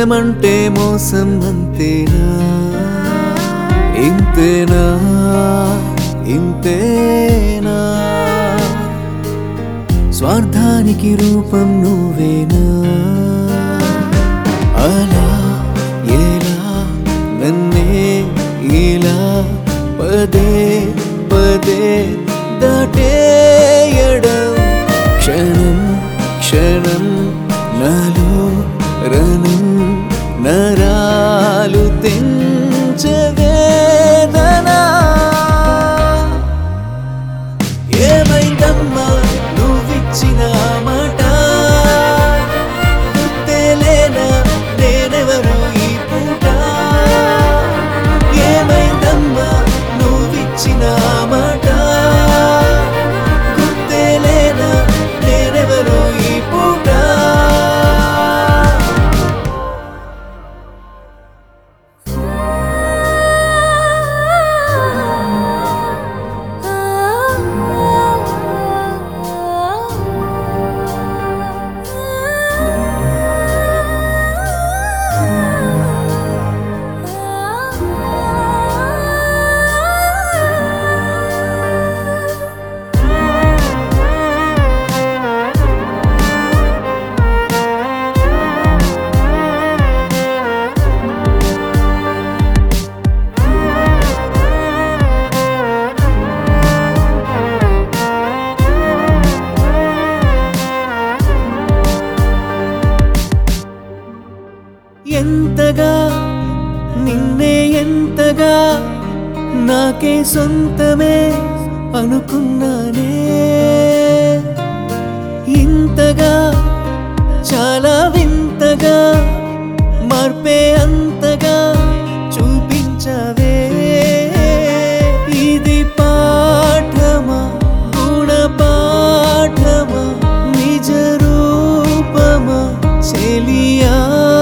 ప్రేమంటే మోసం అంతేనా ఇంతేనా ఇంతేనా స్వార్థానికి రూపం నువ్వేనా అలా ఎలా నన్నే ఇలా పదే పదే దాటేయడం క్షణం క్షణం నాలో రణం నరాలు తెంచవేదనా ఏమైందమ్మా నువ్విచ్చిన మాట గుర్తేలేనా నేనెవరు ఈ పూట ఏమైందమ్మా నువ్విచ్చిన మాట గుర్తేలేనా నేనెవరు ఈ పూట ఎంతగా నిన్నే ఎంతగా నాకే సొంతమే అనుకున్నానే ఇంతగా చాలా వింతగా మార్పే అంతగా చూపించవే ఇది పాఠమా గుణపాఠమా నిజ రూపమా చెలియా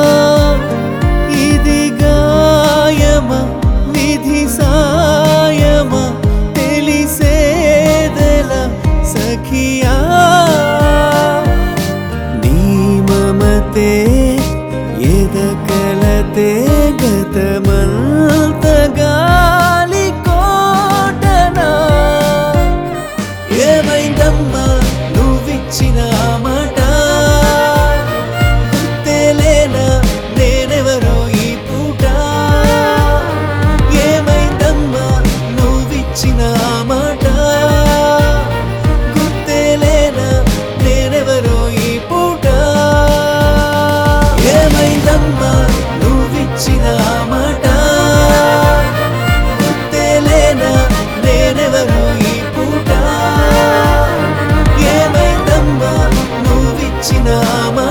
ఇది గాయమా విధి సాయమా తెలిసేదెలా సఖియా నీ మమతే ఎదకలతే గతమంత గాలి కోటనా ఏమైందమ్మా నువ్విచ్చిన మాట గుర్తేలేనా నేనెవరు ఈ పూట ఏమైందమ్మా నువ్విచ్చిన మాట గుర్తేలేనా నేనెవరు ఈ పూట ఏమైందమ్మా నువ్విచ్చిన మాట గుర్తేలేనా నేనెవరు ఈ పూట ఏమైందమ్మా నువ్విచ్చిన